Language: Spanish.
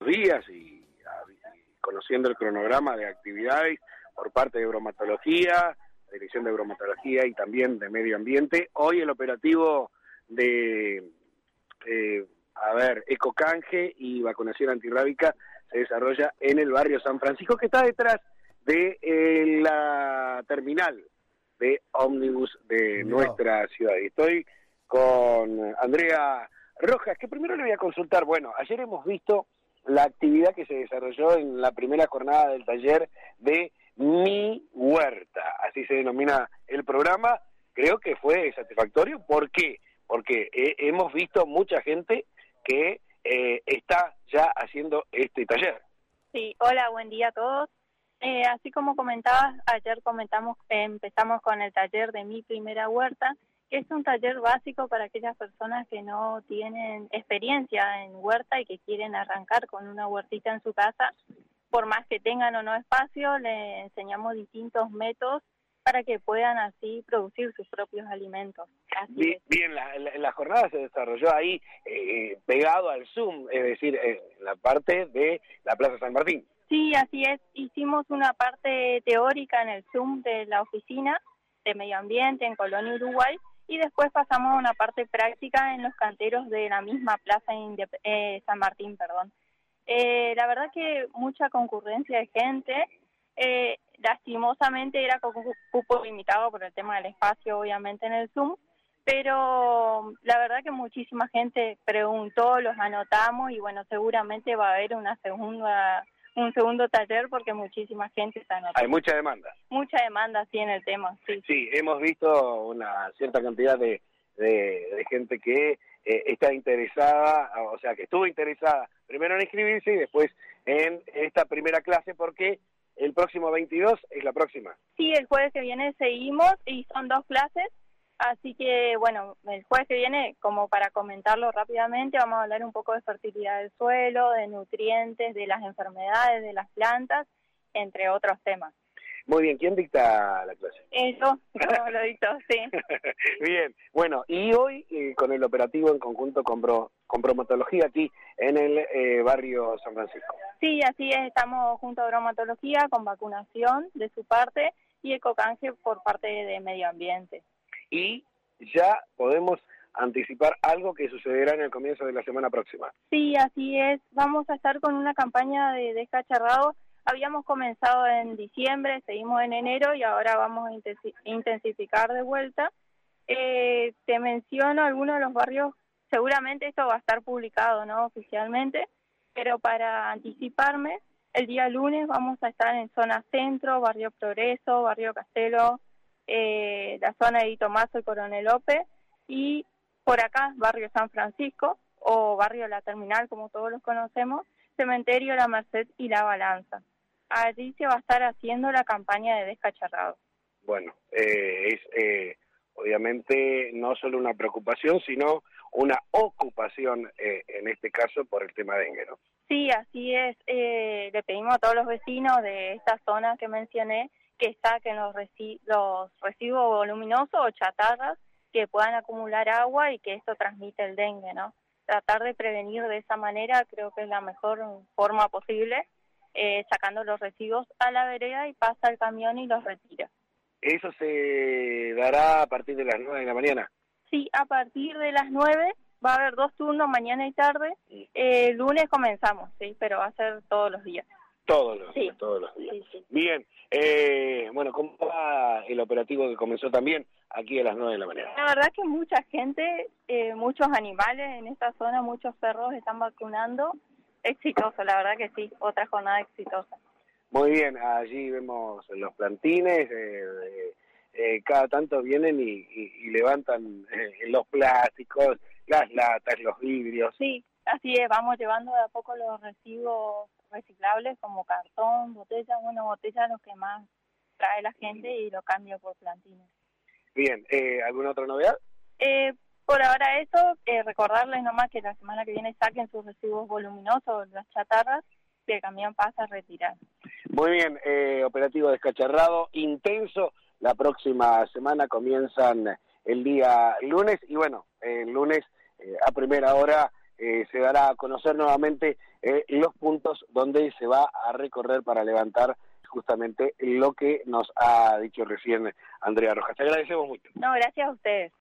días y conociendo el cronograma de actividades por parte de bromatología, Dirección de Bromatología y también de Medio Ambiente. Hoy el operativo de ecocanje y vacunación antirrábica se desarrolla en el barrio San Francisco, que está detrás de la terminal de ómnibus de nuestra ciudad. Y estoy con Andrea Rojas, que primero le voy a consultar. Bueno, ayer hemos visto la actividad que se desarrolló en la primera jornada del taller de Mi Huerta, así se denomina el programa. Creo que fue satisfactorio. ¿Por qué? Porque hemos visto mucha gente que está ya haciendo este taller. Sí, hola, buen día a todos. Así como comentabas, ayer empezamos con el taller de Mi Primera Huerta, que es un taller básico para aquellas personas que no tienen experiencia en huerta y que quieren arrancar con una huertita en su casa. Por más que tengan o no espacio, le enseñamos distintos métodos para que puedan así producir sus propios alimentos. Bien, la jornada se desarrolló ahí pegado al Zoom, es decir, en la parte de la Plaza San Martín. Sí, así es. Hicimos una parte teórica en el Zoom de la oficina de Medio Ambiente en Colonia, Uruguay, y después pasamos a una parte práctica en los canteros de la misma Plaza San Martín, perdón. La verdad que mucha concurrencia de gente. Lastimosamente era con cupo limitado por el tema del espacio, obviamente, en el Zoom, pero la verdad que muchísima gente preguntó, los anotamos y bueno, seguramente va a haber un segundo taller porque muchísima gente está anotando. Hay mucha demanda. Mucha demanda, sí, en el tema, sí. Sí, hemos visto una cierta cantidad de gente que está interesada, o sea, que estuvo interesada primero en inscribirse y después en esta primera clase, porque el próximo 22 es la próxima. Sí, el jueves que viene seguimos y son 2 clases, así que bueno, el jueves que viene, como para comentarlo rápidamente, vamos a hablar un poco de fertilidad del suelo, de nutrientes, de las enfermedades, de las plantas, entre otros temas. Muy bien, ¿quién dicta la clase? Yo lo dicto, sí. Bien, bueno, y hoy con el operativo en conjunto con bromatología aquí en el barrio San Francisco. Sí, así es, estamos junto a bromatología con vacunación de su parte y ecocanje por parte de Medio Ambiente. Y ya podemos anticipar algo que sucederá en el comienzo de la semana próxima. Sí, así es, vamos a estar con una campaña de descacharrado. Habíamos comenzado en diciembre, seguimos en enero y ahora vamos a intensificar de vuelta. Te menciono algunos de los barrios, seguramente esto va a estar publicado, ¿no?, oficialmente, pero para anticiparme, el día lunes vamos a estar en zona centro, barrio Progreso, barrio Castelo, la zona de Di Tomaso y Coronel López, y por acá, barrio San Francisco, o barrio La Terminal, como todos los conocemos, Cementerio La Merced y La Balanza. Allí se va a estar haciendo la campaña de descacharrado. Bueno, es obviamente no solo una preocupación, sino una ocupación en este caso por el tema dengue, ¿no? Sí, así es. Le pedimos a todos los vecinos de esta zona que mencioné que saquen los residuos voluminosos o chatarras que puedan acumular agua y que esto transmite el dengue, ¿no? Tratar de prevenir de esa manera creo que es la mejor forma posible, sacando los residuos a la vereda y pasa el camión y los retira. ¿Eso se dará a partir de las 9 de la mañana? Sí, a partir de las 9 va a haber 2 turnos, mañana y tarde. Lunes comenzamos, sí, pero va a ser todos los días. Todos los días. Sí. Bien, bueno, ¿cómo va el operativo que comenzó también aquí a las 9 de la mañana? La verdad que mucha gente, muchos animales en esta zona, muchos perros están vacunando. Exitoso, la verdad que sí, otra jornada exitosa. Muy bien, allí vemos los plantines, cada tanto vienen y levantan los plásticos, las latas, los vidrios. Sí, así es, vamos llevando de a poco los residuos reciclables como cartón, botellas, botellas los que más trae la gente y lo cambio por plantines. Bien, ¿alguna otra novedad? Por ahora eso, recordarles nomás que la semana que viene saquen sus residuos voluminosos, las chatarras, que el camión pasa a retirar. Muy bien, operativo descacharrado, intenso. La próxima semana comienzan el día lunes y bueno, el lunes a primera hora se dará a conocer nuevamente los puntos donde se va a recorrer para levantar justamente lo que nos ha dicho recién Andrea Rojas. Te agradecemos mucho. No, gracias a ustedes.